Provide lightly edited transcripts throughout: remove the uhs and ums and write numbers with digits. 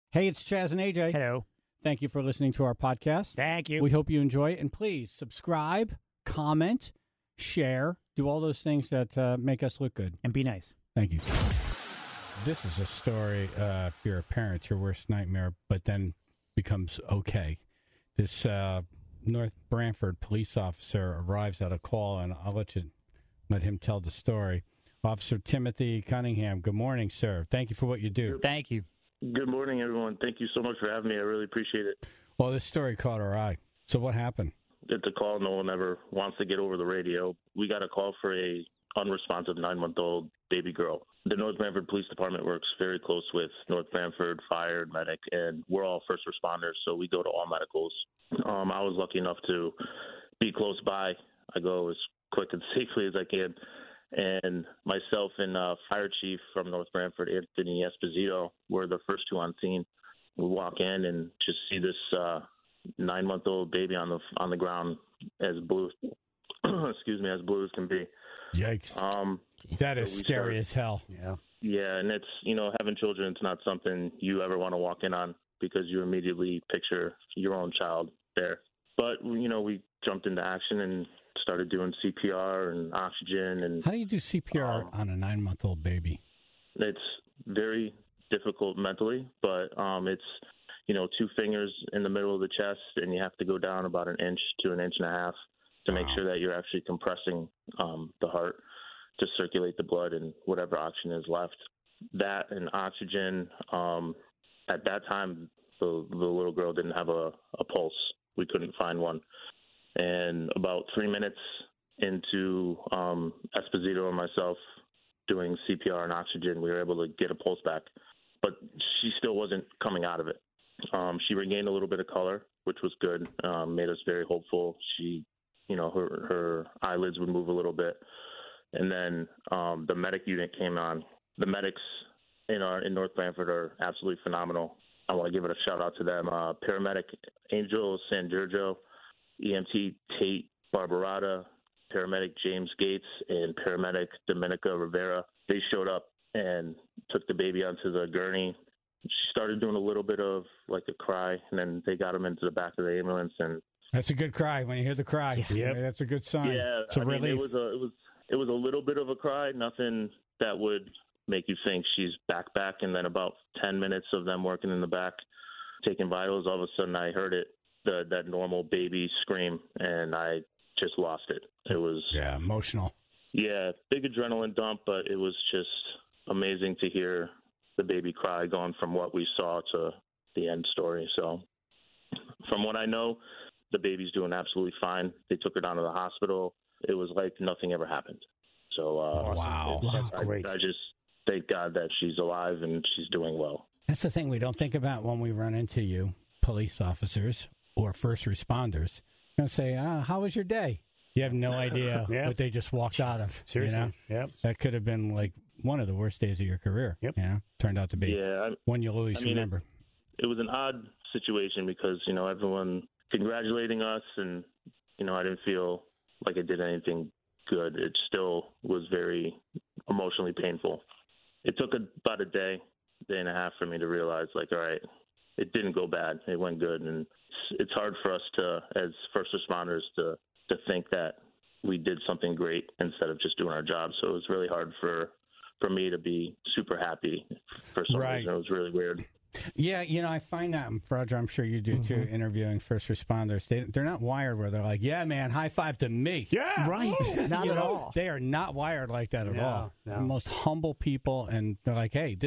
Hey, it's Chaz and AJ. Hello. Thank you for listening to our podcast. Thank you. We hope you enjoy it. And please subscribe, comment, share, do all those things that make us look good. And be nice. Thank you. This is a story, if you're a parent, your worst nightmare, but then becomes okay. This North Branford police officer arrives at a call, and I'll let him tell the story. Officer Timothy Cunningham, good morning, sir. Thank you for what you do. Thank you. Good morning, everyone. Thank you so much for having me. I really appreciate it. Well, this story caught our eye. So what happened? It's a call no one ever wants to get over the radio. We got a call for a unresponsive 9-month-old baby girl. The North Branford Police Department works very close with North Branford Fire, Medic, and we're all first responders, so we go to all medicals. I was lucky enough to be close by. I go as quick and safely as I can. And myself and Fire Chief from North Branford, Anthony Esposito, were the first two on scene. We walk in and just see this 9-month-old baby on the ground, as blue, as blue as can be. Yikes! That is scary as hell. Yeah, and it's having children. It's not something you ever want to walk in on because you immediately picture your own child there. But we jumped into action and started doing CPR and oxygen. And how do you do CPR on a 9-month-old baby? It's very difficult mentally, but it's 2 fingers in the middle of the chest, and you have to go down about 1 inch to 1.5 inches to make sure that you're actually compressing the heart to circulate the blood and whatever oxygen is left. That and oxygen. At that time, the little girl didn't have a pulse. We couldn't find one. And about 3 minutes into Esposito and myself doing CPR and oxygen, we were able to get a pulse back. But she still wasn't coming out of it. She regained a little bit of color, which was good, made us very hopeful. She, her eyelids would move a little bit. And then the medic unit came on. The medics in North Branford are absolutely phenomenal. I want to give it a shout-out to them. Paramedic Angel San Giorgio, EMT Tate Barbarata, paramedic James Gates, and paramedic Dominica Rivera. They showed up and took the baby onto the gurney. She started doing a little bit of like a cry, and then they got him into the back of the ambulance. And that's a good cry. When you hear the cry, yeah, that's a good sign. Yeah, it's a relief. It was a little bit of a cry, nothing that would make you think she's back. And then about 10 minutes of them working in the back, taking vitals, all of a sudden I heard it. That normal baby scream, and I just lost it. It was emotional. Yeah, big adrenaline dump, but it was just amazing to hear the baby cry, going from what we saw to the end story. So, from what I know, the baby's doing absolutely fine. They took her down to the hospital. It was like nothing ever happened. So, wow, that's great. I just thank God that she's alive and she's doing well. That's the thing we don't think about when we run into you, police officers or first responders. You're going to say, how was your day? You have no idea what they just walked out of. Seriously. Yep. That could have been like one of the worst days of your career. Yep. Turned out to be one you'll always remember. It was an odd situation because, everyone congratulating us, and, I didn't feel like I did anything good. It still was very emotionally painful. It took about a day and a half for me to realize, like, all right, it didn't go bad. It went good. And it's hard for us to, as first responders, to think that we did something great instead of just doing our job. So it was really hard for me to be super happy for some reason. It was really weird. Yeah, I find that, Roger, I'm sure you do too, interviewing first responders. They're not wired where they're like, yeah, man, high five to me. Yeah. Right. Not at all. They are not wired like that at all. No. The most humble people, and they're like, hey,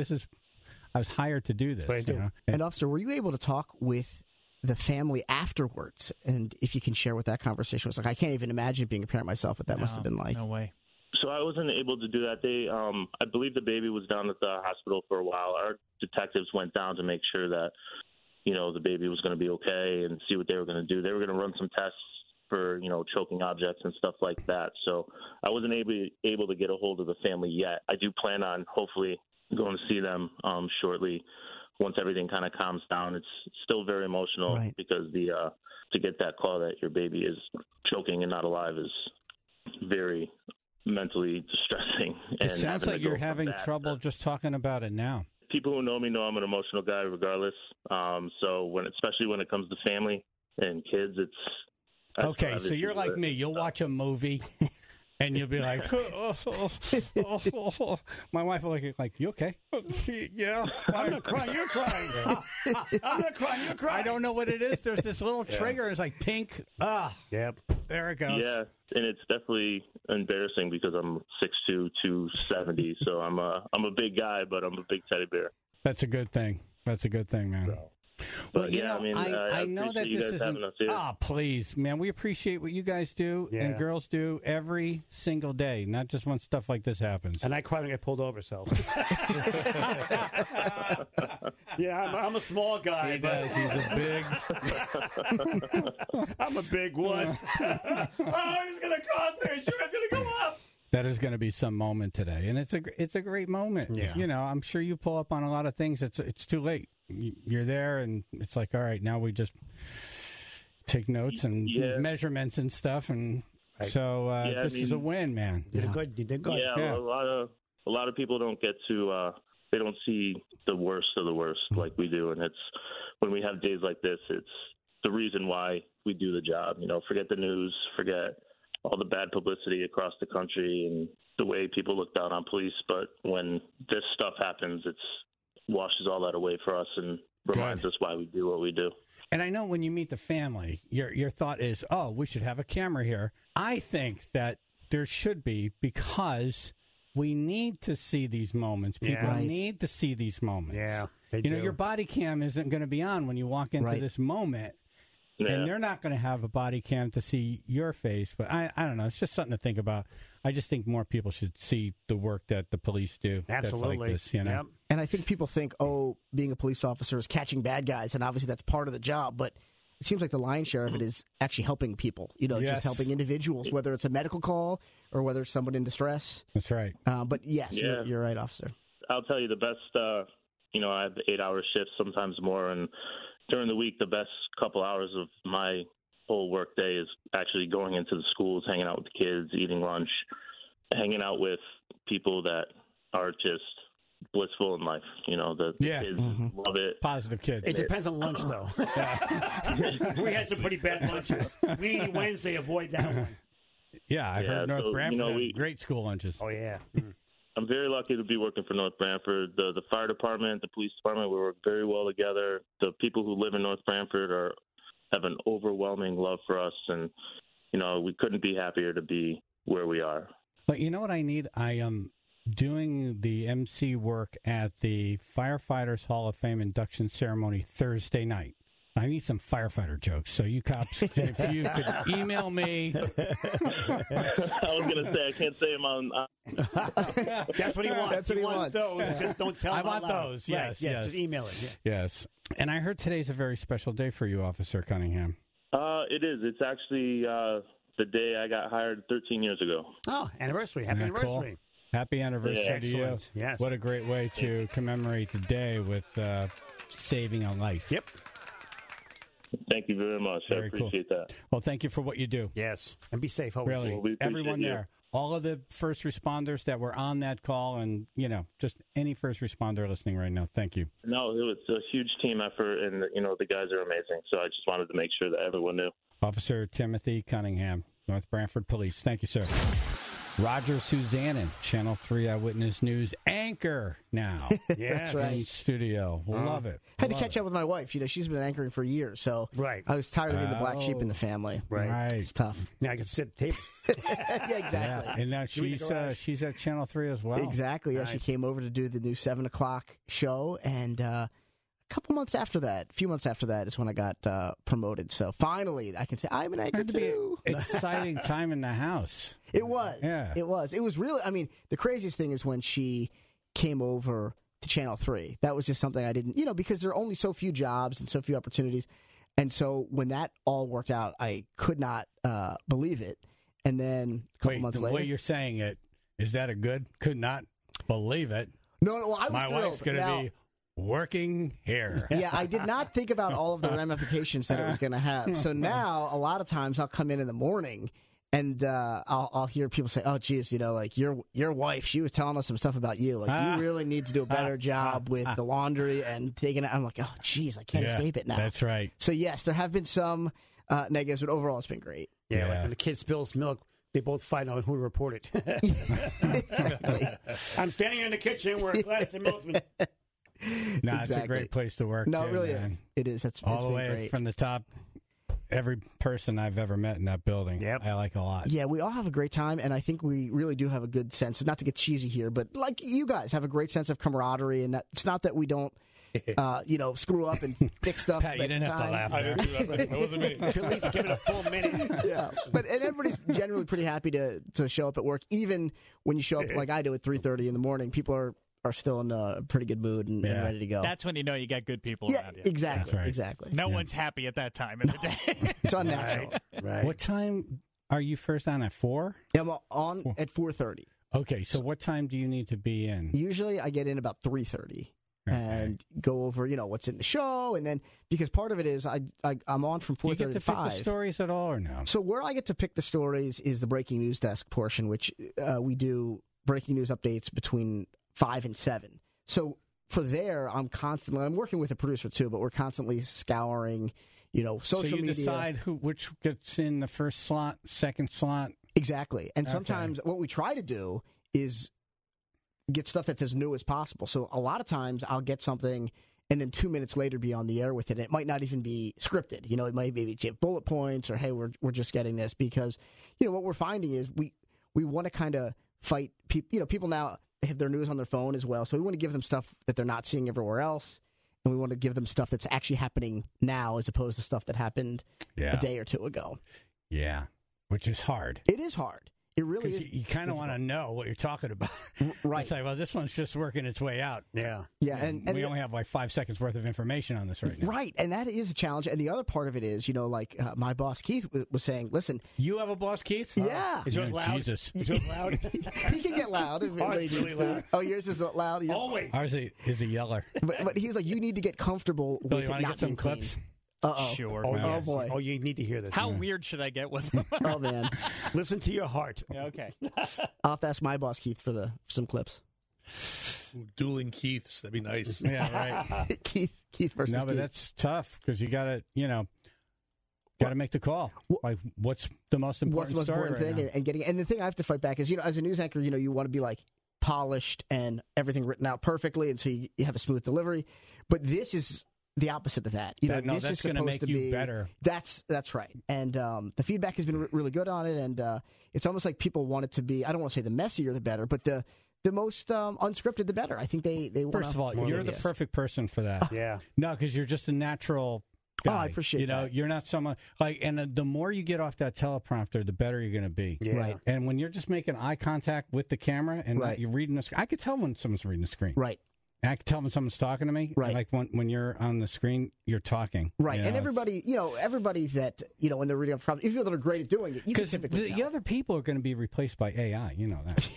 I was hired to do this. And officer, were you able to talk with the family afterwards? And if you can share what that conversation was like. I can't even imagine being a parent myself, what that must have been like. No way. So I wasn't able to do that. They, I believe the baby was down at the hospital for a while. Our detectives went down to make sure that, the baby was going to be okay and see what they were going to do. They were going to run some tests for, choking objects and stuff like that. So I wasn't able to get a hold of the family yet. I do plan on hopefully going to see them shortly once everything kind of calms down. It's still very emotional because to get that call that your baby is choking and not alive is very mentally distressing. It sounds like you're having trouble just talking about it now. people who know me know I'm an emotional guy regardless. So especially when it comes to family and kids, okay. So you're like me. You'll watch a movie. And you'll be like, my wife will look like, you okay? Yeah. I'm not crying, you're crying. I'm not crying, you're crying. I don't know what it is. There's this little trigger. It's like pink. Yep. There it goes. Yeah, and it's definitely embarrassing because I'm 6'2", 270. So I'm a big guy, but I'm a big teddy bear. That's a good thing. That's a good thing, man. So. Well, But you know, I know that this isn't. Please, man, we appreciate what you guys do and girls do every single day, not just when stuff like this happens. And I cry when I get pulled over, so. Yeah, I'm a small guy. He's a big. I'm a big one. He's gonna cross there. Sure, it's gonna go up. That is going to be some moment today, and it's a great moment. Yeah. You know, I'm sure you pull up on a lot of things. It's too late. You're there, and it's like, all right, now we just take notes and measurements and stuff, and so this is a win, man. You did good. Yeah, a lot of people don't get to they don't see the worst of the worst like we do, and it's when we have days like this, it's the reason why we do the job. You know, forget the news, forget all the bad publicity across the country and the way people look down on police, but when this stuff happens, it's washes all that away for us and reminds us why we do what we do. And I know when you meet the family, your thought is, oh, we should have a camera here. I think that there should be, because we need to see these moments. People need to see these moments. Yeah, you know, your body cam isn't going to be on when you walk into this moment. Yeah. And they're not going to have a body cam to see your face. But I don't know. It's just something to think about. I just think more people should see the work that the police do. Absolutely. That's like this, you know? Yep. And I think people think, oh, being a police officer is catching bad guys, and obviously that's part of the job. But it seems like the lion's share of it is actually helping people, you know, just helping individuals, whether it's a medical call or whether it's someone in distress. That's right. But yes, you're right, officer. I'll tell you the best, I have 8-hour shifts, sometimes more, and during the week, the best couple hours of my whole work day is actually going into the schools, hanging out with the kids, eating lunch, hanging out with people that are just blissful in life. You know, the kids love it. Positive kids. It depends on lunch, though. We had some pretty bad lunches. We need Wednesday, avoid that one. Yeah, I heard North Branford has great school lunches. Oh, yeah. I'm very lucky to be working for North Branford. The fire department, the police department, we work very well together. The people who live in North Branford have an overwhelming love for us, and, you know, we couldn't be happier to be where we are. But you know what I need? I am doing the MC work at the Firefighters Hall of Fame induction ceremony Thursday night. I need some firefighter jokes. So you cops, if you could email me. I was going to say, I can't say them on. That's what he wants. That's what he wants. Those. Just don't tell him I want loud. those. Yes, right, yes. Just email it. Yeah. Yes. And I heard today's a very special day for you, Officer Cunningham. It is. It's actually the day I got hired 13 years ago. Oh, anniversary. Happy anniversary. Cool. Happy anniversary to you. Yes. What a great way to commemorate the day with saving a life. Yep. Thank you very much. I appreciate that. Well, thank you for what you do. Yes. And be safe always. Really. Well, Everyone there. All of the first responders that were on that call, and, you know, just any first responder listening right now, thank you. No, it was a huge team effort, and, you know, the guys are amazing. So I just wanted to make sure that everyone knew. Officer Timothy Cunningham, North Branford Police. Thank you, sir. Roger Suzannin, Channel 3 Eyewitness News anchor now. Yeah, that's right. In studio. Love it. Had to catch up with my wife. You know, she's been anchoring for years, so I was tired of being the black sheep in the family. Right. It's tough. Now I can sit at the table. Yeah, exactly. Yeah. And now she's at Channel 3 as well. Exactly. Yeah, Nice. she came over to do the new 7 o'clock show, and a few months after that is when I got promoted. So finally, I can say I'm an anchor too. Exciting time in the house. It was. Yeah. It was. It was really, I mean, the craziest thing is when she came over to Channel 3. That was just something I didn't, you know, because there are only so few jobs and so few opportunities. And so when that all worked out, I could not believe it. And then a couple months later. The way you're saying it, is that a good? Could not believe it. No, well, I was My thrilled. wife's going to be working here. Yeah, I did not think about all of the ramifications that it was going to have. So now, a lot of times, I'll come in the morning, And I'll hear people say, "Oh, geez, like your wife, she was telling us some stuff about you. Like you really need to do a better job with the laundry and taking it." I'm like, "Oh, geez, I can't escape it now." That's right. So yes, there have been some negatives, but overall, it's been great. Yeah, like when the kid spills milk, they both fight on who to report it. Exactly. I'm standing in the kitchen where a glass of milk's been. No, it's a great place to work. No, too, it really man. is. It is. It's all the been way great. from the top. Every person I've ever met in that building, I like a lot. Yeah, we all have a great time, and I think we really do have a good sense, not to get cheesy here, but like you guys have a great sense of camaraderie, and it's not that we don't, screw up and fix stuff. Pat, you didn't have to laugh. I didn't do that. That wasn't me. At least give it a full minute. Yeah, and everybody's generally pretty happy to show up at work, even when you show up like I do at 3:30 in the morning. People are still in a pretty good mood and ready to go. That's when you know you got good people around you. Exactly. Right. Exactly. No one's happy at that time of the day. It's unnatural. Right. What time are you first on at 4? Yeah, I'm on at 4:30. Okay, so what time do you need to be in? Usually, I get in about 3:30. Okay. And go over, what's in the show, and then because part of it is I'm on from 4:30 Do you get to pick 5. the stories at all or no? So where I get to pick the stories is the breaking news desk portion, which we do breaking news updates between 5 and 7. So for there, I'm working with a producer too, but we're constantly scouring, social so you media. decide which gets in the first slot, second slot. Exactly. And sometimes what we try to do is get stuff that's as new as possible. So a lot of times I'll get something and then 2 minutes later be on the air with it. It might not even be scripted. It might be bullet points or, hey, we're just getting this because, what we're finding is we want to kind of fight people. People now have their news on their phone as well. So we want to give them stuff that they're not seeing everywhere else. And we want to give them stuff that's actually happening now as opposed to stuff that happened a day or two ago. Yeah, which is hard. It is hard. It really is. You kind of want to know what you're talking about. Right. It's like, well, this one's just working its way out. Yeah. Yeah. And we only have like 5 seconds worth of information on this right now. Right. And that is a challenge. And the other part of it is, my boss, Keith, was saying, listen. You have a boss, Keith? Yeah. Is yours loud? Jesus. Is yours loud? He can get loud. If Ours is really loud. Oh, yours is loud? Always. Ours is a yeller. But he's like, you need to get comfortable Bill, with you it want to not get some being clean. clips? Uh-oh. Sure. Oh, Oh, yes. boy. Oh, you need to hear this. How weird should I get with them? Oh, man. Listen to your heart. Okay. I'll have to ask my boss, Keith, for some clips. Dueling Keiths. That'd be nice. Yeah, right. Keith versus No, but Keith. that's tough because you got to make the call. Like, what's the most important What's the most story important right thing? now? And getting, and the thing I have to fight back is, as a news anchor, you want to be like polished and everything written out perfectly, and so you have a smooth delivery. But this is the opposite of that. No, This that's is going to supposed make to you be better. That's right. And the feedback has been really good on it, and it's almost like people want it to be. I don't want to say the messier the better, but the most unscripted the better. I think they want. First of all, you're the perfect person for that. Yeah. No, because you're just a natural guy. Oh, I appreciate that. You're not someone and the more you get off that teleprompter, the better you're going to be. Yeah. Right. And when you're just making eye contact with the camera and Right. you're reading the screen, I could tell when someone's reading the screen. Right. And I can tell when someone's talking to me. Right. Like when you're on the screen, you're talking. Right. You And know, everybody that, when they're reading up problems, if people that are great at doing it, you can because typically the other people are going to be replaced by AI. You know that.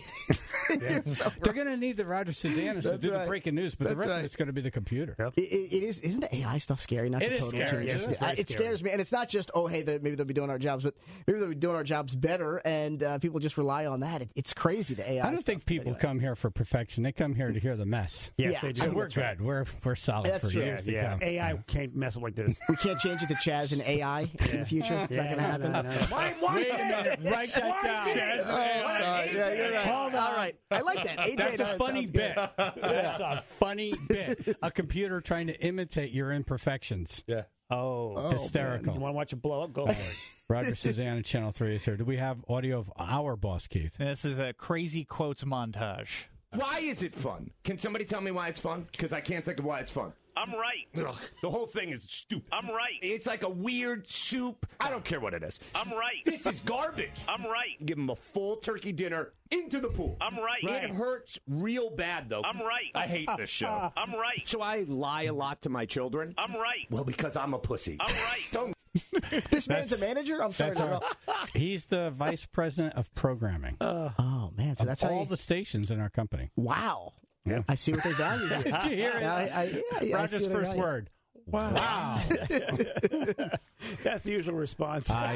They're going to need the Roger Suzanis to That's do right. the breaking news, but the That's rest right. of it's going to be the computer. Yep. It is. Isn't the AI stuff scary? Not It to is totally scary. change It is it. very It scary. scares me, and it's not just maybe they'll be doing our jobs, but maybe they'll be doing our jobs better, and people just rely on that. It's crazy. The AI. I don't think stuff. people Anyway. come here for perfection. They come here to hear the mess. Yes, Yeah, they I do. think And we're that's right. good. We're solid That's for true. years to Yeah. come. AI can't mess up like this. We can't change it to Chaz and AI in the future. It's not going to happen. Wait a minute. Write that down. Oh, sorry. Yeah, you're right. Hold on. All right. I like that. AJ, That's a that funny sounds bit. good. That's a funny bit. A computer trying to imitate your imperfections. Yeah. Oh. Hysterical. You want to watch it blow up? Go for it. Roger Susanna, Channel 3 is here. Do we have audio of our boss, Keith? This is a crazy quotes montage. Why is it fun? Can somebody tell me why it's fun? Because I can't think of why it's fun. I'm right. Ugh, the whole thing is stupid. I'm right. It's like a weird soup. I don't care what it is. I'm right. This is garbage. I'm right. Give them a full turkey dinner into the pool. I'm right. It hurts real bad, though. I'm right. I hate this show. I'm right. So I lie a lot to my children? I'm right. Well, because I'm a pussy. I'm right. Don't. This man's a manager? I'm sorry. That's he's the vice president of programming Oh, man. So of that's how all you... the stations in our company. Wow. Yeah. I see what they value here. Did you hear it? I Roger's see what they first value. word. Wow. That's the usual response. I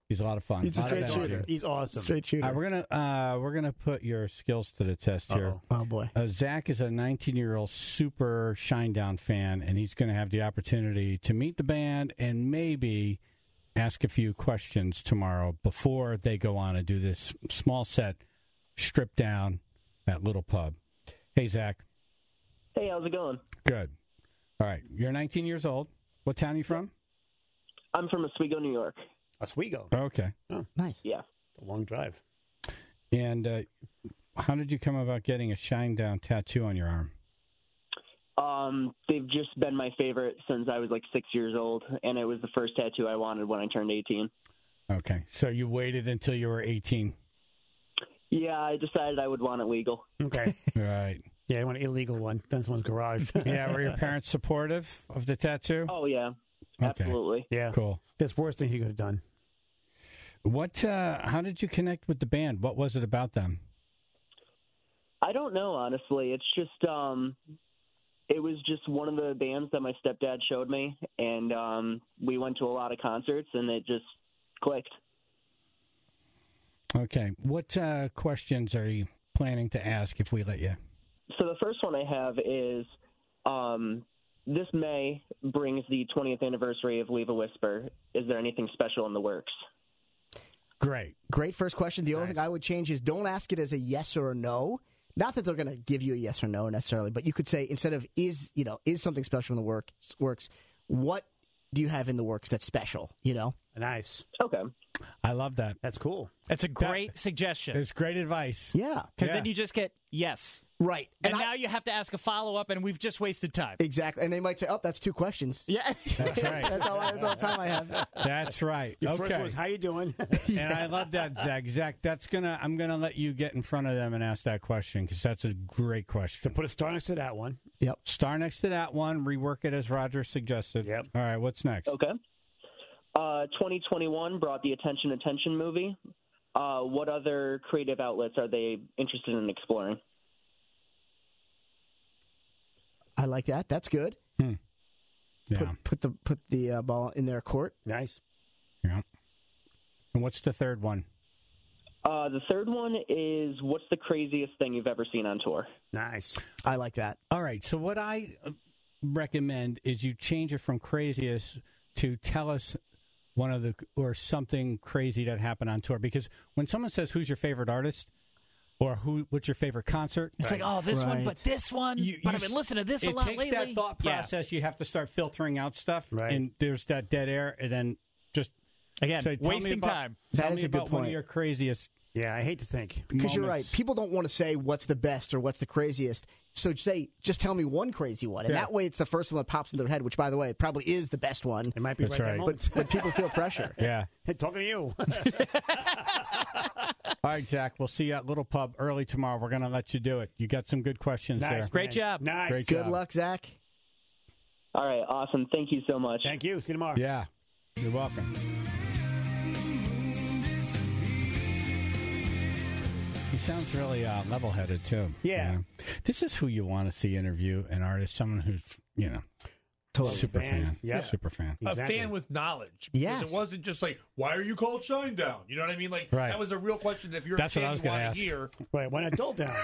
He's a lot of fun. He's a Lot of straight energy. shooter. He's awesome. Straight shooter. All right, we're gonna put your skills to the test here. Oh boy. Zach is a 19-year-old super Shinedown fan, and he's going to have the opportunity to meet the band and maybe ask a few questions tomorrow before they go on and do this small set, stripped down at Little Pub. Hey, Zach. Hey, how's it going? Good. All right, you're 19 years old. What town are you from? I'm from Oswego, New York. Oswego. Okay. Oh, Nice. Yeah. a long drive. And how did you come about getting a Shinedown tattoo on your arm? They've just been my favorite since I was like 6 years old, and it was the first tattoo I wanted when I turned 18. Okay, so you waited until you were 18. Yeah, I decided I would want it legal. Okay. Right. Yeah, I want an illegal one. Done in someone's garage. Yeah, were your parents supportive of the tattoo? Oh, yeah. Okay. Absolutely. Yeah. Cool. That's worse than he could have done. What? How did you connect with the band? What was it about them? I don't know, honestly. It's just, it was just one of the bands that my stepdad showed me, and we went to a lot of concerts, and it just clicked. Okay. What questions are you planning to ask if we let you? So the first one I have is, this May brings the 20th anniversary of Leave a Whisper. Is there anything special in the works? Great. Great first question. The only thing I would change is don't ask it as a yes or a no. Not that they're going to give you a yes or no necessarily, but you could say instead of is something special in the works, what do you have in the works that's special, Nice. Okay. I love that. That's cool. That's a great suggestion. It's great advice. Yeah. Because then you just get yes. Right. And now you have to ask a follow-up, and we've just wasted time. Exactly. And they might say, oh, that's 2 questions. Yeah. That's right. That's all the time I have. That's right. Your okay. first was, how you doing? And I love that, Zach. Zach, I'm gonna let you get in front of them and ask that question because that's a great question. So put a star next to that one. Yep. Star next to that one. Rework it as Roger suggested. Yep. All right. What's next? Okay. 2021 brought the Attention movie. What other creative outlets are they interested in exploring? I like that. That's good. Yeah. Put the ball in their court. Nice. Yeah. And what's the third one? The third one is, what's the craziest thing you've ever seen on tour? Nice. I like that. All right. So what I recommend is you change it from craziest to tell us or something crazy that happened on tour. Because when someone says, who's your favorite artist? Or what's your favorite concert? It's like, oh, this one, but this one. But I've been listening to this a lot lately. It takes that thought process. You have to start filtering out stuff. Right. And there's that dead air. And then just Again, say, wasting time. Tell That me is a good about one of point. your craziest Yeah, I hate to think. Because you're right. moments. People don't want to say what's the best or what's the craziest. So just tell me one crazy one. And Yeah. that way it's the first one that pops into their head, which, by the way, it probably is the best one. It might be That's right. right. That moment. But people feel pressure. Yeah. Hey, talking to you. All right, Zach. We'll see you at Little Pub early tomorrow. We're going to let you do it. You got some good questions Nice. there. Great man. job. Nice. Great Good job. luck, Zach. All right, awesome. Thank you so much. Thank you. See you tomorrow. Yeah. You're welcome. He sounds really level-headed, too. Yeah. You know? This is who you want to see interview an artist, someone who's, Totally. super fan. Yeah. Super fan. A Exactly. fan with knowledge. Yes. Because it wasn't just like, why are you called Shinedown? You know what I mean? Like, Right. that was a real question. If you're That's a what I fan, was you gonna want ask. to hear. Right, why not dull down?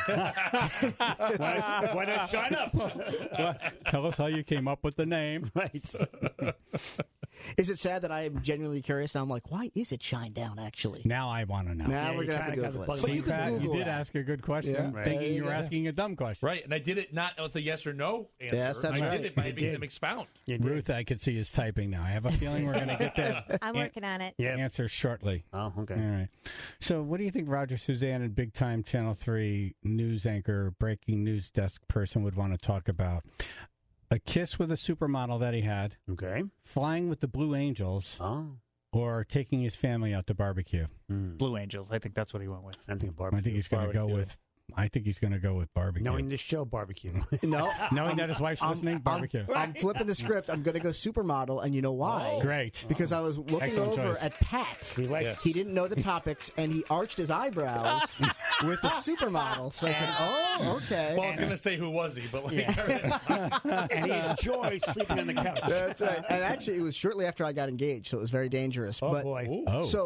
why not shine up? Well, tell us how you came up with the name. Right. Is it sad that I am genuinely curious? I'm like, why is it Shinedown, actually? Now I want to know. Now Yeah, we're you going to have to kinda got Google the it. bug But in you your can eye. You Google did that. ask a good question, Yeah. Right. thinking you were Yeah. asking a dumb question. Right, and I did it not with a yes or no answer. Yes, that's I right. did it by You making did. them expound. You did. Ruth, I could see is typing now. I have a feeling we're going to get that I'm working on it. Yeah. answer shortly. Oh, okay. All right. So, what do you think Roger Suzanne and big time Channel 3 news anchor, breaking news desk person would want to talk about? A kiss with a supermodel that he had, Okay. flying with the Blue Angels, Oh. or taking his family out to barbecue? Blue Angels. I think that's what he went with. I'm thinking barbecue. I think he's going to go with. I think he's going to go with barbecue. Knowing the show barbecue. No. Knowing that his wife's listening, barbecue. I'm flipping the script. I'm going to go supermodel, and you know why? Great. Because I was looking Excellent over choice. at Pat. He likes He didn't know the topics, and he arched his eyebrows with the supermodel. So I said, oh, okay. Well, I was going to say who was he, but like, and he enjoys sleeping on the couch. That's right. And actually, it was shortly after I got engaged, so it was very dangerous. Oh, but, boy. Oh. So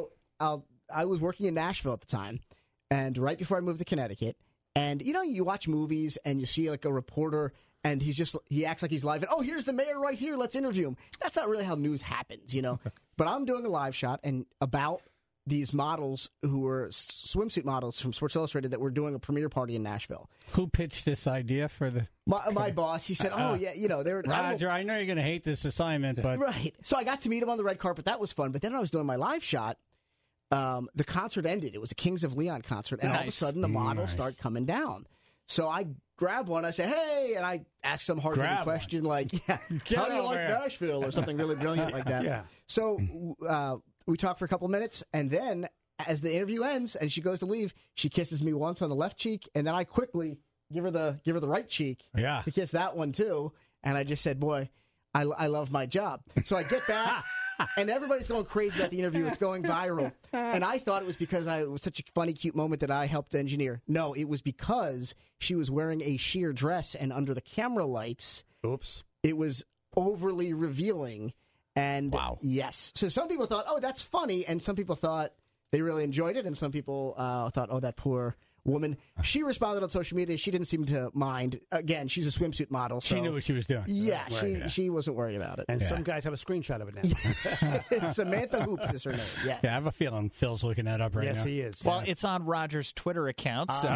I was working in Nashville at the time, and right before I moved to Connecticut, and you watch movies and you see like a reporter. And he acts like he's live. And, here's the mayor right here. Let's interview him. That's not really how news happens, But I'm doing a live shot and about these models who were swimsuit models from Sports Illustrated that were doing a premiere party in Nashville. Who pitched this idea for the... My boss. He said, they're... Roger, I know you're going to hate this assignment, but... Right. So I got to meet him on the red carpet. That was fun. But then I was doing my live shot. The concert ended. It was a Kings of Leon concert. And all of a sudden, the models start coming down. So I grab one, I say, hey, and I ask some hard-hitting question like, how do you like Nashville, or something really brilliant like that. Yeah. So we talk for a couple minutes, and then as the interview ends and she goes to leave, she kisses me once on the left cheek, and then I quickly give her the right cheek to kiss that one too, and I just said, boy, I love my job. So I get back. And everybody's going crazy about the interview. It's going viral. And I thought it was because it was such a funny, cute moment that I helped engineer. No, it was because she was wearing a sheer dress, and under the camera lights, it was overly revealing. And yes. So some people thought, that's funny. And some people thought they really enjoyed it. And some people thought, that poor woman. She responded on social media. She didn't seem to mind. Again, she's a swimsuit model. So, she knew what she was doing. Yeah, she wasn't worried about it. And some guys have a screenshot of it now. Samantha Hoops is her name. Yes. Yeah, I have a feeling Phil's looking that up right now. Yes, he is. Well, it's on Roger's Twitter account, so.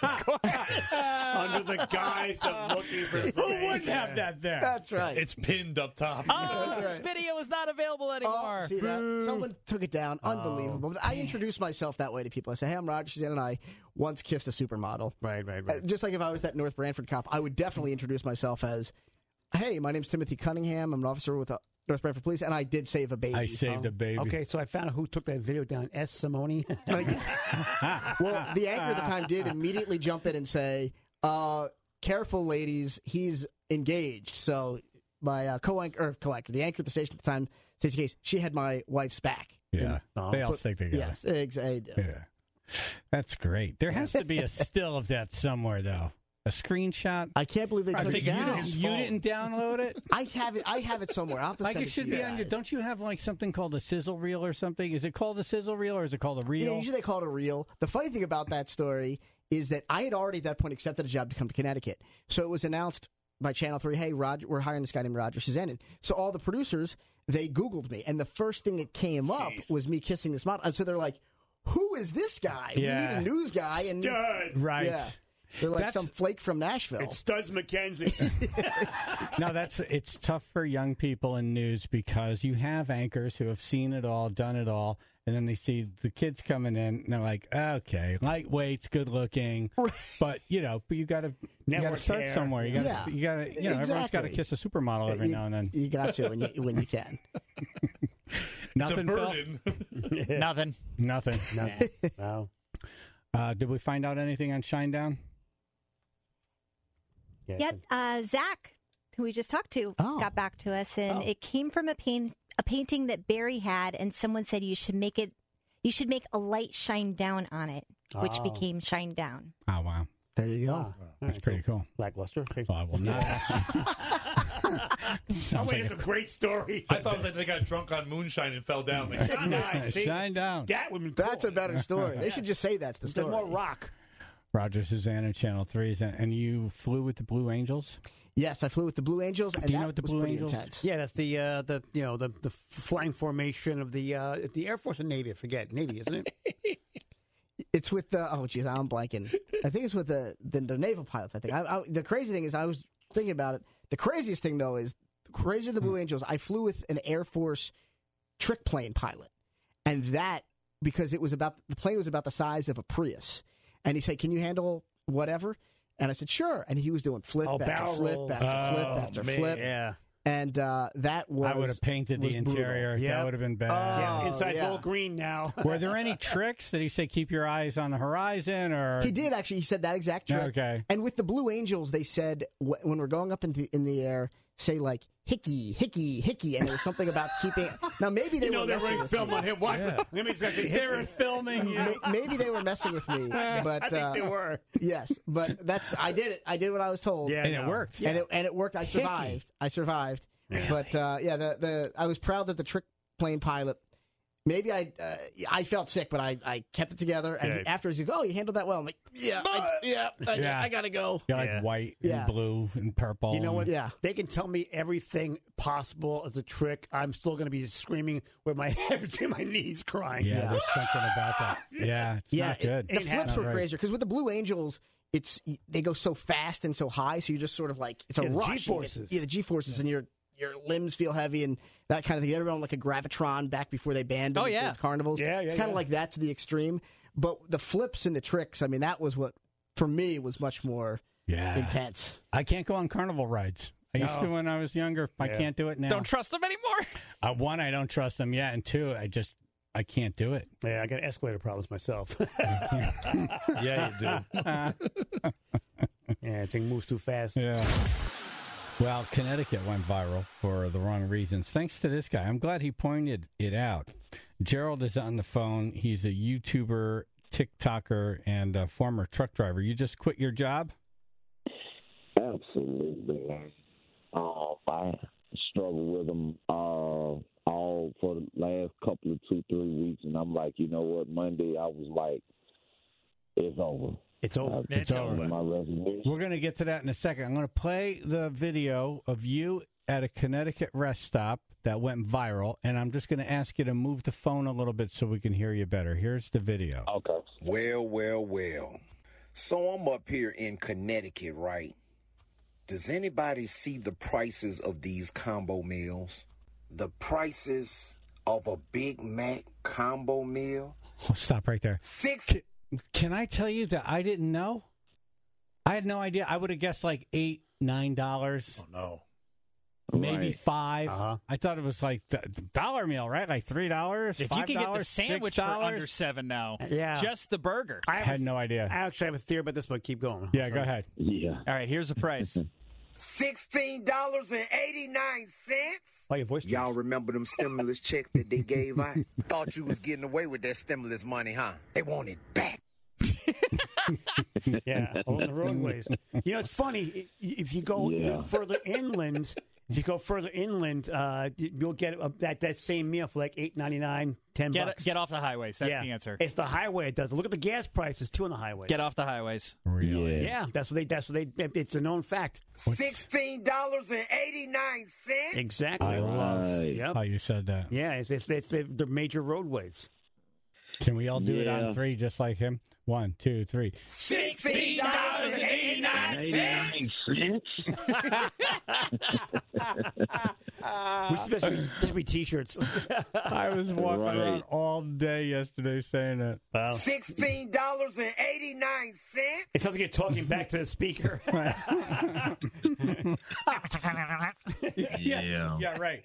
Under the guise of looking for information. Who wouldn't have that there? That's right. It's pinned up top. This video is not available anymore. See that? Someone took it down. Unbelievable. But I introduce myself that way to people. I say, hey, I'm Roger Suzanne, and I once kissed a supermodel. Right. Just like if I was that North Branford cop, I would definitely introduce myself as, hey, my name's Timothy Cunningham. I'm an officer with North Branford Police, and I did save a baby. I saved a baby. Okay, so I found out who took that video down. S. Simone. Well, the anchor at the time did immediately jump in and say, careful, ladies, he's engaged. So my co-anchor, the anchor at the station at the time, Stacey Case, she had my wife's back. Yeah, they all stick together. Yes, exactly. Yeah. That's great. There has to be a still of that somewhere, though. A screenshot. I can't believe they took it down. You didn't download it? I have it somewhere. I'll have to like send it should be on your. Don't you have like something called a sizzle reel or something? Is it called a sizzle reel or is it called a reel? Yeah, usually they call it a reel. The funny thing about that story is that I had already at that point accepted a job to come to Connecticut. So it was announced by Channel 3, hey, Roger, we're hiring this guy named Roger Suzanne. So all the producers, they Googled me, and the first thing that came up was me kissing this model. And so they're like, who is this guy? Yeah. We need a news guy. And Stud. Right. Yeah. They're like some flake from Nashville. It's Studs McKenzie. No, it's tough for young people in news because you have anchors who have seen it all, done it all, and then they see the kids coming in, and they're like, okay, lightweights, good looking, but you got to start somewhere. You got to, everyone's got to kiss a supermodel every now and then. You got to when you can. Nothing, it's a burden. Nothing. Nothing. No. Did we find out anything on Shinedown? Yep. Zach, who we just talked to, got back to us, and it came from a painting that Barry had, and someone said you should make a light shine down on it, which became Shine Down. Oh, wow. There you go. That's pretty cool. Lackluster. Well, I will not. It's a great story. I thought it was like they got drunk on moonshine and fell down. Shine down. That would be cool. That's a better story. They should just say that's the story. More rock. Roger Suzanne at Channel 3. And you flew with the Blue Angels? Yes, I flew with the Blue Angels, and Do you know what the Blue Angels? Intense. Yeah, that's the flying formation of the Air Force and Navy. I forget. Navy, isn't it? It's with the I'm blanking. I think it's with the naval pilots. I think. The crazy thing is, I was thinking about it. The craziest thing though is crazier than the Blue Angels. I flew with an Air Force trick plane pilot, and that because the plane was about the size of a Prius, and he said, "Can you handle whatever?" And I said, "Sure." And he was doing flip after flip after flip after flip. Yeah. And that was... I would have painted the interior. Yep. That would have been bad. Inside's all green now. Were there any tricks? Did he say keep your eyes on the horizon? Or He did, actually. He said that exact trick. Okay. And with the Blue Angels, they said when we're going up in the air, say like, hickey, hickey, hickey. And there was something about keeping... Now, maybe they were messing with film me. on him. Watch. Let me exactly. They were filming you. Maybe they were messing with me. But, I think they were. Yes. But I did it. I did what I was told. Yeah, and it worked. And it worked. I survived. Hickey. I survived. But I was proud that the trick plane pilot maybe I felt sick, but I kept it together. And afterwards, you go, "Oh, you handled that well." I'm like, I gotta go. You're like white and blue and purple. You know what? Yeah, they can tell me everything possible as a trick. I'm still going to be screaming with my head between my knees, crying. Yeah, there's something about that. Yeah, it's not good. The flips were crazier because with the Blue Angels, they go so fast and so high, so you just sort of like it's a rush. G-forces. The G-forces, and your limbs feel heavy and that kind of thing. You ever on like a Gravitron back before they banned it carnivals? It's kind of like that to the extreme. But the flips and the tricks, I mean, that was what, for me, was much more intense. I can't go on carnival rides. I used to when I was younger. I can't do it now. Don't trust them anymore? One, I don't trust them yet. And two, I can't do it. Yeah, I got escalator problems myself. Yeah, you do. Yeah, thing moves too fast. Yeah. Well, Connecticut went viral for the wrong reasons. Thanks to this guy. I'm glad he pointed it out. Gerald is on the phone. He's a YouTuber, TikToker, and a former truck driver. You just quit your job? Absolutely. I struggled with them all for the last couple of 2-3 weeks, and I'm like, you know what? Monday, I was like, it's over. It's over. It's over. We're going to get to that in a second. I'm going to play the video of you at a Connecticut rest stop that went viral, and I'm just going to ask you to move the phone a little bit so we can hear you better. Here's the video. Okay. Well. So I'm up here in Connecticut, right? Does anybody see the prices of these combo meals? The prices of a Big Mac combo meal? Oh, stop right there. Can I tell you that I didn't know? I had no idea. I would have guessed like $8, $9. Oh, no. Maybe $5. I thought it was like dollar meal, right? Like $3. If $5, you can get the sandwich for under $7 now, just the burger. I had no idea. I actually have a theory about this, but keep going. Yeah, go ahead. Yeah. All right, here's the price. $16.89. Oh, your voice. Y'all remember them stimulus checks that they gave out? Thought you was getting away with that stimulus money, huh? They want it back. Yeah, on the roadways. You know, it's funny. If you go further inland, you'll get that same meal for like $8.99, $10. Get off the highways. That's the answer. It's the highway. It does. Look at the gas prices too on the highways. Get off the highways. Really? Yeah, that's what they. It's a known fact. $16.89. Exactly. I love how you said that. Yeah, it's the major roadways. Can we all do it on three, just like him? 1, 2, 3. $16.89. Which should be T-shirts. I was walking around all day yesterday saying that. Wow. $16.89. It sounds like you're talking back to the speaker. Yeah, right.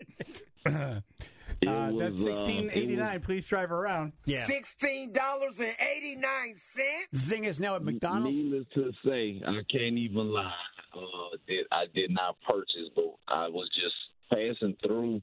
That's $16.89. Please drive around. Yeah. $16.89. The thing is now at McDonald's. Needless to say, I can't even lie. I did not purchase, but I was just passing through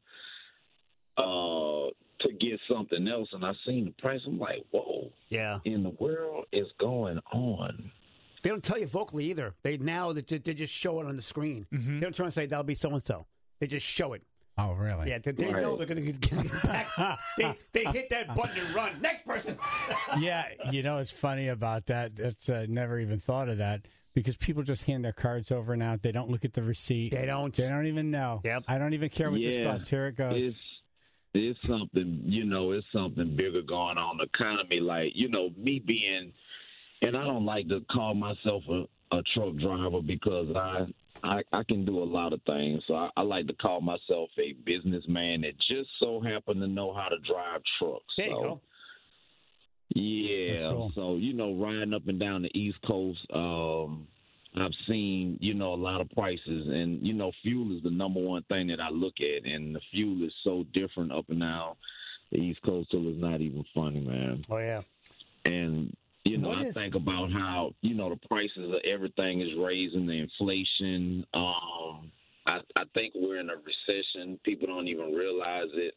to get something else, and I seen the price. I'm like, whoa. Yeah. In the world is going on? They don't tell you vocally either. They just show it on the screen. Mm-hmm. They don't try to say that'll be so and so. They just show it. Oh, really? Yeah, they know they're going to get back. They hit that button and run. Next person. Yeah, you know, it's funny about that. It's never even thought of that because people just hand their cards over and out. They don't look at the receipt. They don't even know. Yep. I don't even care what this costs. Here it goes. It's something, it's something bigger going on. The economy, like, me being, and I don't like to call myself a truck driver because I can do a lot of things. So I like to call myself a businessman that just so happen to know how to drive trucks. There you go. Yeah. Cool. So, riding up and down the East Coast, I've seen, a lot of prices. And, fuel is the number one thing that I look at. And the fuel is so different up and down the East Coast till it's not even funny, man. Oh, yeah. And I think about how, the prices of everything is raising, the inflation. I think we're in a recession. People don't even realize it.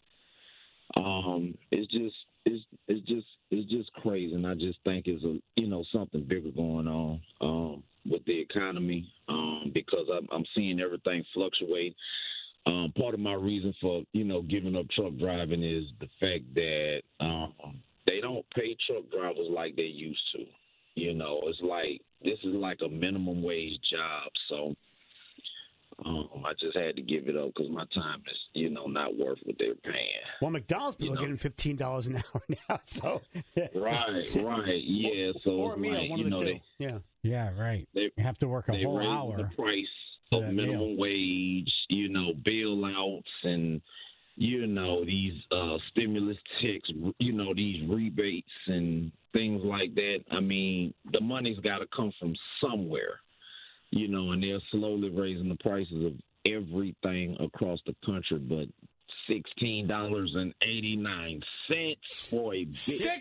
It's just crazy. And I just think it's something bigger going on with the economy because I'm seeing everything fluctuate. part of my reason for, giving up truck driving is the fact that they don't pay truck drivers like they used to. It's like this is like a minimum wage job. So I just had to give it up because my time is, not worth what they're paying. Well, McDonald's people are getting $15 an hour now. So right, yeah. So or a meal, one of the two. Yeah, right. You have to work a whole hour. The price of minimum wage, bailouts and these stimulus checks, these rebates and things like that. I mean, the money's got to come from somewhere, and they're slowly raising the prices of everything across the country, but $16.89 for a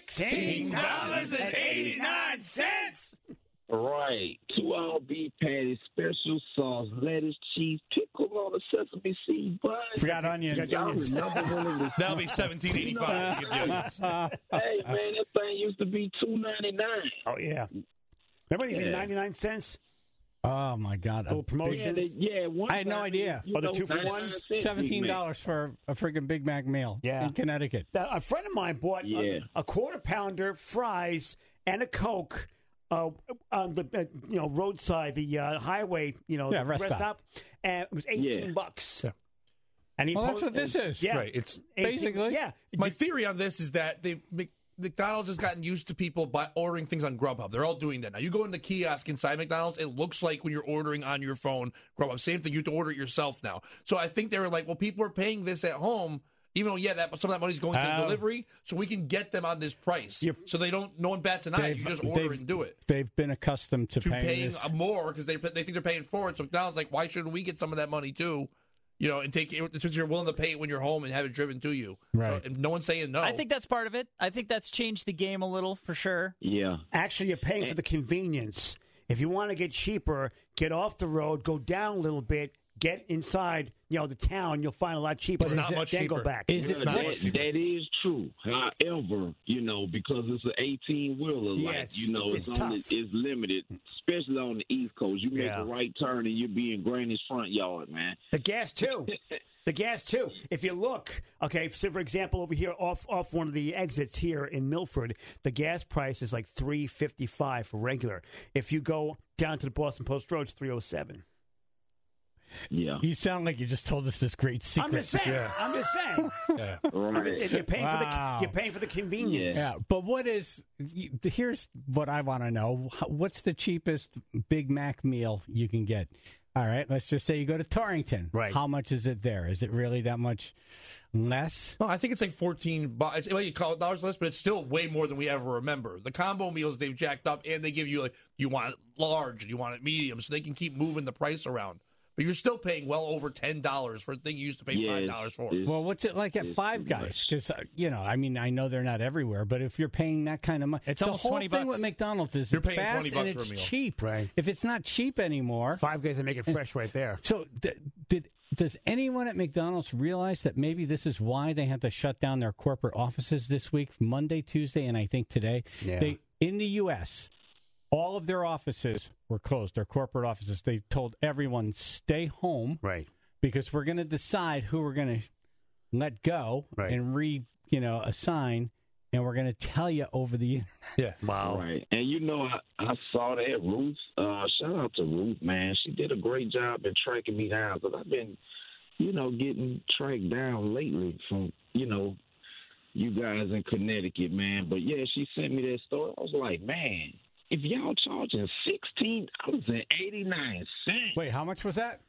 $16.89. Right. 2 all beef patties, special sauce, lettuce, cheese, pickle on a sesame seed bun. Forgot onions. That'll be $17.85. Hey, man, that thing used to be $2.99. Oh, yeah. Remember you get 99 cents? Oh, my God. Little promotion. I had no idea. The 2-for-1? $17 for a freaking Big Mac meal in Connecticut. A friend of mine bought a quarter-pounder, fries, and a Coke on the roadside, the highway, rest stop, and it was $18. Yeah. And that's what this is. Yeah, right. It's 18, basically. Yeah. My theory on this is that McDonald's has gotten used to people by ordering things on Grubhub. They're all doing that now. You go in the kiosk inside McDonald's, it looks like when you're ordering on your phone Grubhub. Same thing. You have to order it yourself now. So I think they were like, well, people are paying this at home. Even though, some of that money's going to delivery, so we can get them on this price. So no one bats an eye. You just order it and do it. They've been accustomed to paying more because they think they're paying for it. So McDonald's like, why shouldn't we get some of that money too? And take it since you're willing to pay it when you're home and have it driven to you. Right. So, no one's saying no. I think that's part of it. I think that's changed the game a little for sure. Yeah. Actually, you're paying for the convenience. If you want to get cheaper, get off the road, go down a little bit, get inside, the town, you'll find a lot cheaper. But it's not much cheaper. Go back. That is true. However, because it's an 18-wheeler, it's limited, especially on the East Coast. You make a right turn and you'll be in Granny's front yard, man. The gas too. If you look, so for example, over here off one of the exits here in Milford, the gas price is like $3.55 for regular. If you go down to the Boston Post Road, it's $3.07. Yeah, you sound like you just told us this great secret. I'm just saying. Yeah. Right. You're paying for the convenience. Yeah, but here's what I want to know: what's the cheapest Big Mac meal you can get? All right, let's just say you go to Torrington. Right. How much is it there? Is it really that much less? No, I think it's like $14. You call it dollars less, but it's still way more than we ever remember. The combo meals they've jacked up, and they give you you want it large, you want it medium, so they can keep moving the price around. But you're still paying well over $10 for a thing you used to pay $5 for. Well, what's it like at Five Guys? Because, I know they're not everywhere, but if you're paying that kind of money, it's almost $20. The whole thing with McDonald's is you're paying fast $20 and it's for a meal. cheap. Right. If it's not cheap anymore. Five Guys, they make it fresh right there. So does anyone at McDonald's realize that maybe this is why they had to shut down their corporate offices this week, Monday, Tuesday, and I think today? Yeah. In the U.S., all of their offices were closed, their corporate offices. They told everyone, stay home. Right. Because we're going to decide who we're going to let go and assign, and we're going to tell you over the internet. Yeah. Wow. Right. And, I saw that Ruth. Shout out to Ruth, man. She did a great job in tracking me down because I've been, getting tracked down lately from, you guys in Connecticut, man. But, yeah, she sent me that story. I was like, man. If y'all charging $16.89. Wait, how much was that?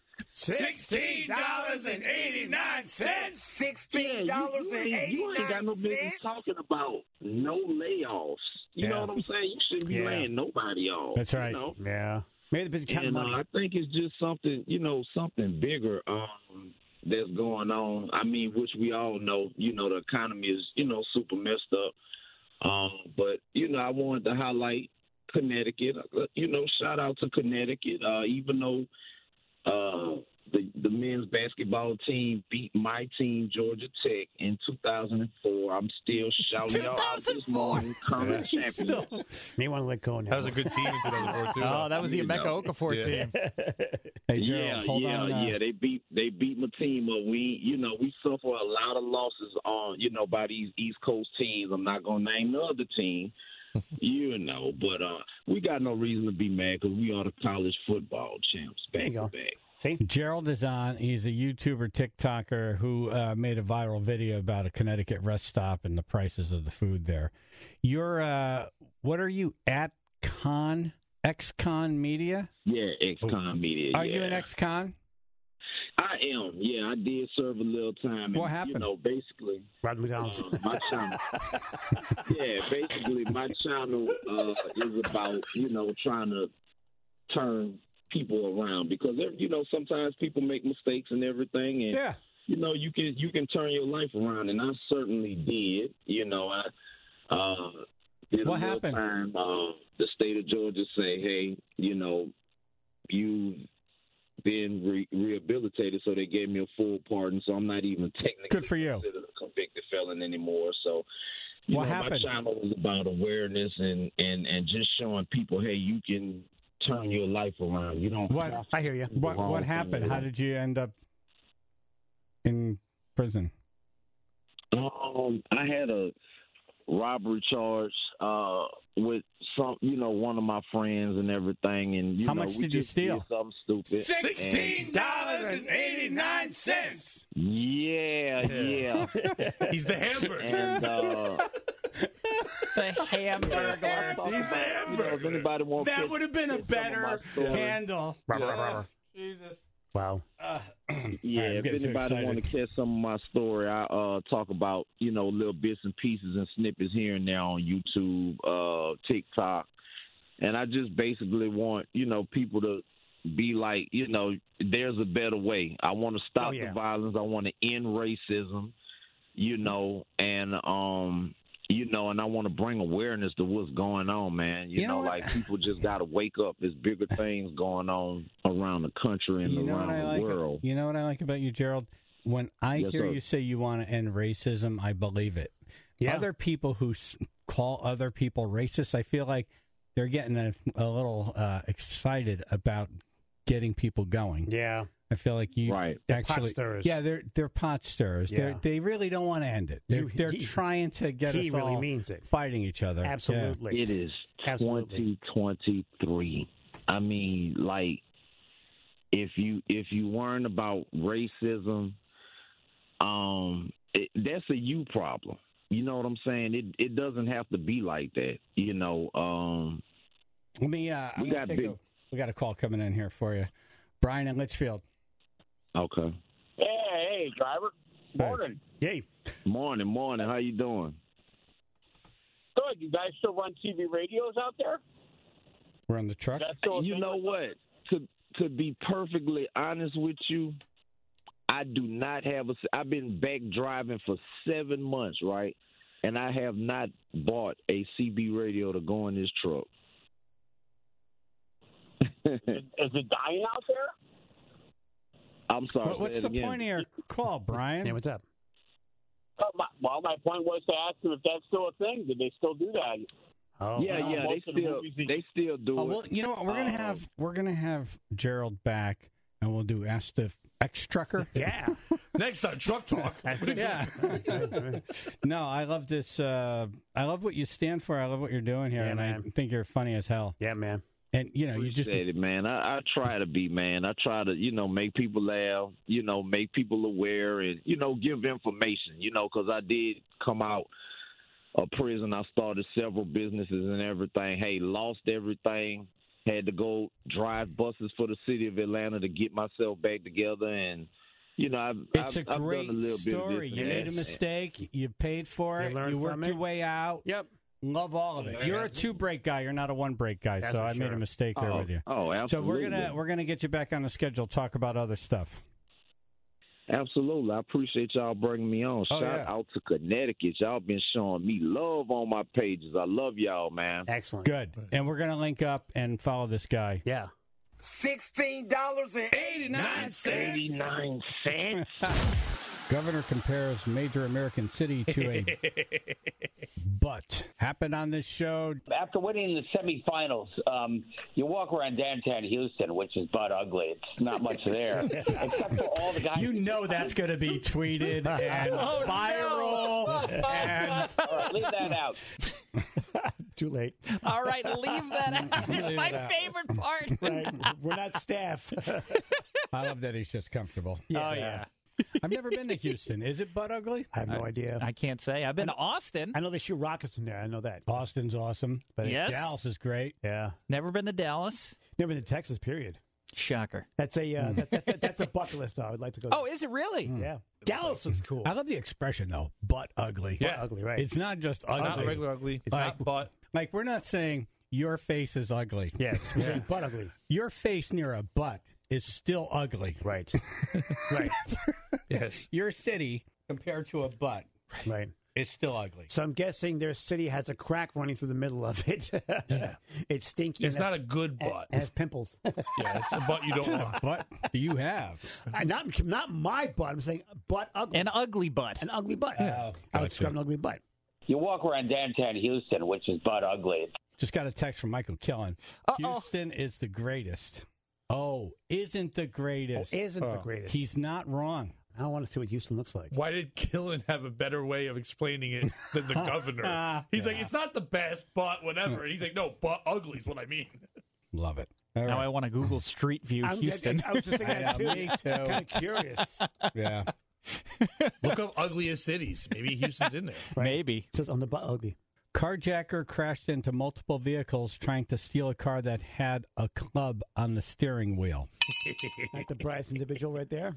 $16.89. $16.89. You ain't got no business talking about no layoffs. You know what I'm saying? You shouldn't be laying nobody off. That's right. Yeah. Maybe the business counting money. I think it's just something, something bigger that's going on. I mean, which we all know, the economy is, super messed up. But, I wanted to highlight Connecticut, shout out to Connecticut, even though the men's basketball team beat my team, Georgia Tech, in 2004. I'm still shouting out this morning, current champion. Me want to let go now. That was a good team in 2004 too. Oh, that was the Emeka Okafor team. Hey, Gerald, hold on. Yeah. They beat my team up. We suffer a lot of losses on by these East Coast teams. I'm not gonna name the other team. But we got no reason to be mad because we are the college football champs back to back. See? Gerald is on. He's a YouTuber, TikToker who made a viral video about a Connecticut rest stop and the prices of the food there. You're, what are you, at Con? Ex-Con Media? Yeah, Ex-Con Media. Are you an ex-con? I am. Yeah, I did serve a little time. What happened? Basically, Rodney McDonald's. My channel. Basically, my channel is about trying to turn people around because sometimes people make mistakes and everything, and you can turn your life around, and I certainly did. What happened? Time, the state of Georgia say, hey, you've been rehabilitated, so they gave me a full pardon, so I'm not even technically good for you considered a convicted felon anymore. So what happened? My channel was about awareness and just showing people, hey, you can turn your life around. You don't. I hear you. What happened? How did you end up in prison? I had a robbery charge with one of my friends and everything, and how much did you steal? Something stupid. $16.89. Yeah. He's the hamburger. And the hamburger. He's the hamburger. If anybody wants that would have been a better handle. Jesus. Wow. If anybody want to catch some of my story, I talk about little bits and pieces and snippets here and there on YouTube, TikTok, and I just basically want people to be like, there's a better way. I want to stop the violence. I want to end racism, and I want to bring awareness to what's going on, man. People just got to wake up. There's bigger things going on around the country and around the world. You know what I like about you, Gerald? When I hear sir. you say you want to end racism, I believe it. Yeah. Other people who call other people racist, I feel like they're getting a little excited about getting people going. Yeah. I feel like you pot actually, stirrers. yeah, they're pot stirrers. Yeah. They really don't want to end it. They're trying to get us really all means it. fighting each other. Absolutely. It is Absolutely. 2023. I mean, if you weren't about racism, that's a you problem. You know what I'm saying? It doesn't have to be like that. Let me. We got a call coming in here for you, Brian in Litchfield. Okay. Hey, driver. Morning. Hey. Morning. How you doing? Good. You guys still run TV radios out there? We're on the truck. You know what? To be perfectly honest with you, I do not have I've been back driving for 7 months, right? And I have not bought a CB radio to go in this truck. Is it dying out there? I'm sorry. What's the point of your call, Brian? Hey, what's up? My point was to ask them if that's still a thing. Did they still do that? Oh, yeah, they still do it. Well, you know what? We're gonna have Gerald back, and we'll do Ask the Ex-Trucker. Yeah. Next time, Truck Talk. Yeah. No, I love this. I love what you stand for. I love what you're doing here, and I think you're funny as hell. Yeah, man. And you just it, man. I try to be, man. I try to, make people laugh, make people aware, and give information, because I did come out of prison. I started several businesses and everything. Hey, lost everything. Had to go drive buses for the city of Atlanta to get myself back together, and it's a great done a little story. Bit of this You made a mistake. You paid for it. You worked your way out. Yep. Love all of it. You're a 2-break guy. You're not a 1-break guy. That's so I for made sure. a mistake there with you. Oh, absolutely. So we're gonna get you back on the schedule. Talk about other stuff. Absolutely. I appreciate y'all bringing me on. Shout out to Connecticut. Y'all been showing me love on my pages. I love y'all, man. Excellent. Good. And we're gonna link up and follow this guy. Yeah. $16.89. 89 cents. Governor compares major American city to a butt. Happened on this show. After winning the semifinals, you walk around downtown Houston, which is butt ugly. It's not much there, except for all the guys. You know that's going to be tweeted and viral. And all right, leave that out. Too late. All right, leave that out. It's my favorite part. Right. We're not staff. I love that he's just comfortable. Oh, yeah. I've never been to Houston. Is it butt ugly? I have no idea. I can't say. I've been to Austin. I know they shoot rockets in there. I know that. Austin's awesome. But Yes. Dallas is great. Yeah. Never been to Dallas. Never been to Texas, period. Shocker. That's a that's a bucket list, though. I'd like to go. Oh, is it really? Yeah. Dallas is cool. I love the expression, though. Butt ugly. Yeah. Butt ugly, right. It's not just ugly. Not regular ugly. It's Like- not butt. Like, we're not saying your face is ugly. Yes. We're saying butt ugly. Your face near a butt is still ugly. Right. Right. Yes. Your city, compared to a butt, Right. is still ugly. So I'm guessing their city has a crack running through the middle of it. Yeah. It's stinky. It's not a good butt. And has pimples. Yeah, it's the butt you don't want. What do you have? Not my butt. I'm saying butt ugly. An ugly butt. An ugly butt. Oh, I would gotcha. describe an ugly butt. You walk around downtown Houston, which is butt ugly. Just got a text from Michael Killen. Houston is the greatest. Oh, isn't the greatest. Isn't the greatest. He's not wrong. I want to see what Houston looks like. Why did Killen have a better way of explaining it than the governor? He's like, it's not the best, but whatever. And he's like, no, butt ugly is what I mean. Love it. All Now right. I want to Google Street View Houston. I was just thinking that too. Me too. Kind of curious. Yeah. Look up ugliest cities. Maybe Houston's in there. Maybe. It says on the butt ugly. Carjacker crashed into multiple vehicles trying to steal a car that had a club on the steering wheel. Like the Bryce individual right there.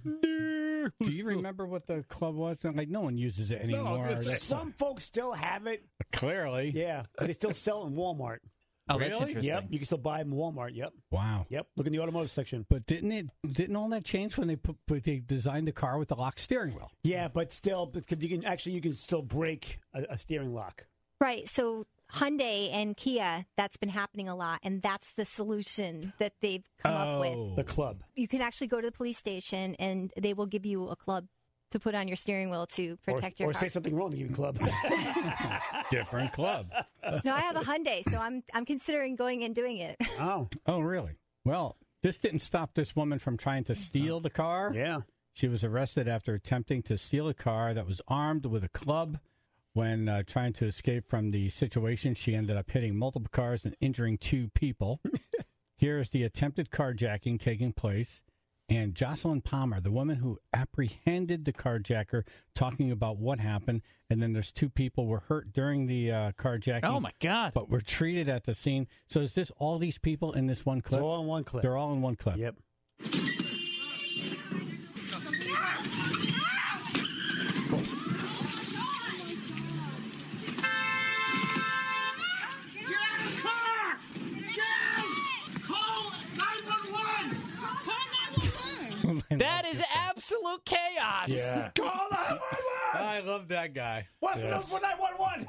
Do you remember what the club was? Like, no one uses it anymore. Some folks still have it. Clearly. Yeah. But they still sell it in Walmart. Oh, that's Really? interesting. Yep. You can still buy them in Walmart. Yep. Wow. Yep. Look in the automotive section. But didn't all that change when they designed the car with the lock steering wheel? Yeah, but still, because you can still break a steering lock. Right. So Hyundai and Kia, that's been happening a lot, and that's the solution that they've come up with. The club. You can actually go to the police station, and they will give you a club to put on your steering wheel to protect your or car. say something wrong to you, club. Different club. No, I have a Hyundai, so I'm considering going and doing it. Oh. Oh, really? Well, this didn't stop this woman from trying to steal the car. Yeah. She was arrested after attempting to steal a car that was armed with a club. When trying to escape from the situation, she ended up hitting multiple cars and injuring 2 people. Here is the attempted carjacking taking place. And Jocelyn Palmer, the woman who apprehended the carjacker, talking about what happened. And then there's 2 people were hurt during the carjacking. Oh, my God. But were treated at the scene. So is this all these people in this one clip? It's all in one clip. They're all in one clip. Yep. That is absolute chaos. Yeah. Call 911! I love that guy. What's the number for 911?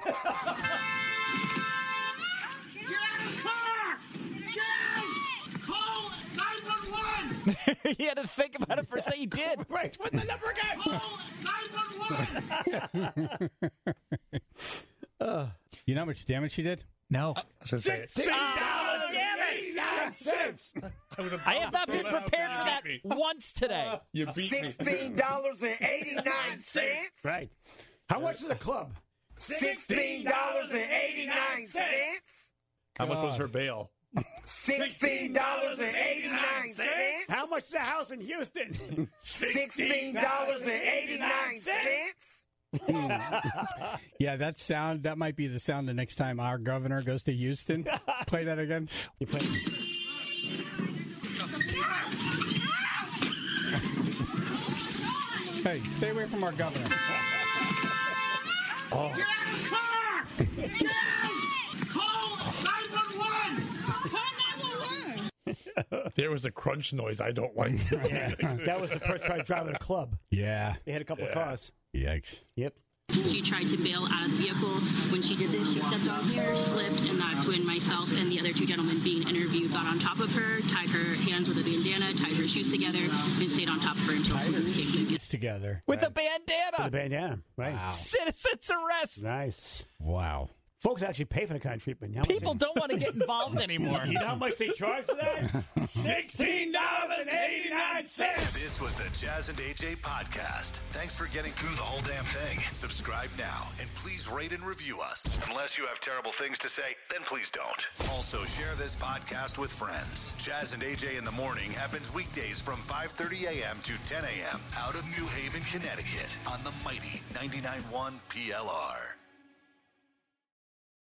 Get out of the car! Get out! Call 911! He had to think about it for a second. He did. Right. What's the number again? Call 911! You know how much damage she did? No. $16.89. I have not been prepared for that once today. You beat me. $16.89. Right. How much is the club? $16.89. How much was her bail? $16.89. How much is a house in Houston? $16.89. Yeah, that might be the sound the next time our governor goes to Houston. Play that again. You play. Hey, stay away from our governor. Get out of the car! Get out! Call 911! Call 911! There was a crunch noise I don't like. Yeah. That was the person trying to drive in a club. Yeah. They had a couple of cars. Yikes. Yep. She tried to bail out of the vehicle. When she did this, she stepped on here, slipped, and that's when myself and the other two gentlemen being interviewed got on top of her, tied her hands with a bandana, tied her shoes together, and stayed on top of her until police came together. With a bandana. With a bandana, right. Wow. Citizen's arrest. Nice. Wow. Folks actually pay for the kind of treatment. People don't want to get involved anymore. You know how much they charge for that? $16.89. This was the Jazz and AJ podcast. Thanks for getting through the whole damn thing. Subscribe now and please rate and review us. Unless you have terrible things to say, then please don't. Also, share this podcast with friends. Jazz and AJ in the Morning happens weekdays from 5:30 a.m. to 10 a.m. out of New Haven, Connecticut on the mighty 99.1 PLR.